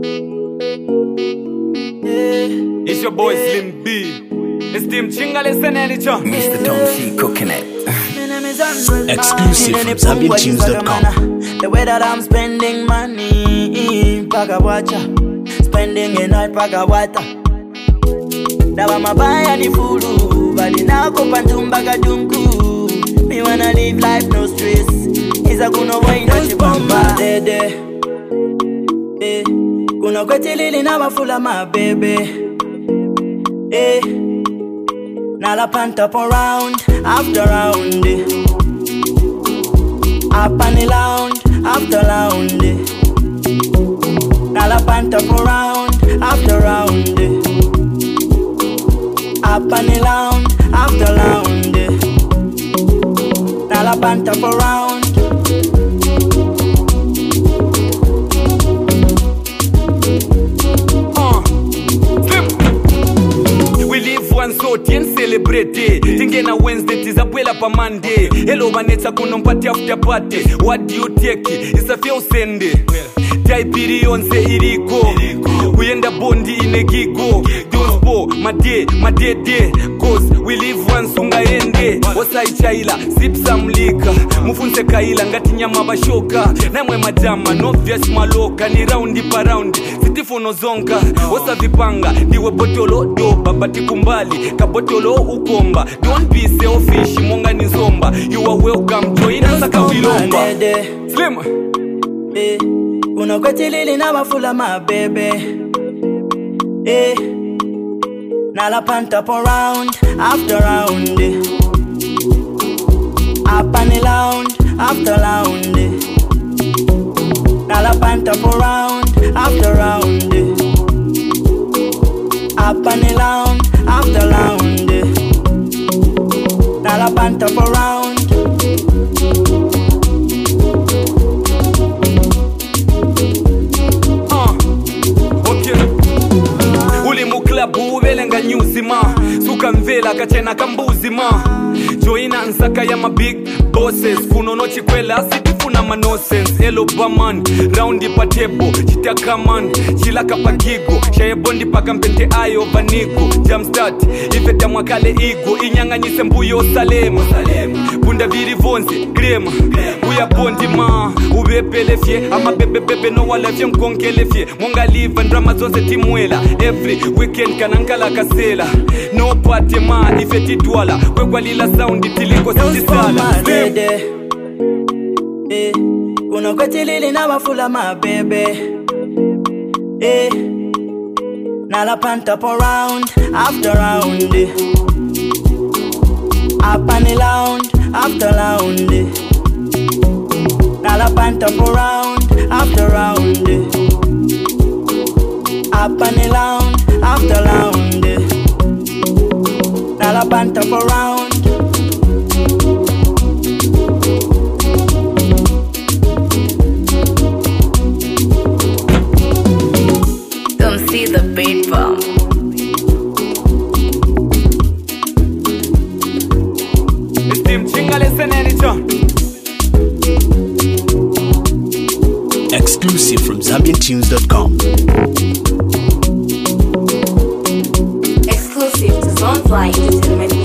It's your boy Slim B. It's Team Chingale Senenicha. Mr. Tom C. cooking it. Exclusive from ZambianTunes.com. The way that I'm spending money, pagawacha. Spending a night pagawata. Dawa mabaya ni fulu, bali nako pantumbaga dunku. Me wanna live life no stress. Isa kuno wine na chibamba dede. Kuna kwetilili na wafula my baby. Now I pant up around, after round. Up and the lounge, after round. Now I pant up around, after round. Up and the lounge, after round. Now I pant up around. So tien celebrate Tingena Wednesday tizabuela pa Monday Hello maneta kuno mpati after party What do you take? It's a few sende Taipiri yonse iriko Uyenda bondi inegigo Donspo, madede Cause we live once ungaende Osai chaila, sipsa mlika Mufunse kaila, ngati nyama bashoka Namwe madama, no vias maloka Ni roundi pa roundi, sitifono zonka Osa vipanga, diwe botolo doba Bati kumbali, kabotolo ukomba Don't be selfish, monga ni zomba You are welcome, join us akawilomba Slim Kuna kwetilili na wafula my baby. Now I pant up around, after round. Up and the lounge, after round. Now I pant up around, after round. Up and the lounge, after round. Now I pant up around. Buwelenga nyuzima Suka mvela kachena kambuzima Joina nsaka ya ma big bosses Kunono chikwela sitifuna ma nonsense Hello baman, roundi pa table Chitaka man, chilaka pa gigo Shaye bondi paka mpente ayo vaniko Jamstart, ifeta mwakale igo Inyanga nyise mbuyo salema Bunda viri vonzi, grema Uya bondi ma, ubepele fye Ama bebe no wala fye mkonkele fye Mwanga live and drama zonse timwela Every weekend kanankala kasela No party ma, ifeti dwala Kwekwa lila soundi tiliko sisala Kuna kwetilili na wafula my baby. Now I pant up around, after round. Up and the lounge, after round. Now I pant up around, after round. Up and the lounge, after round. Now I pant up around. See the beat bomb. It's Team Chingale Senenicha. Exclusive from ZambianTunes.com. Exclusive to Zonefly Entertainment.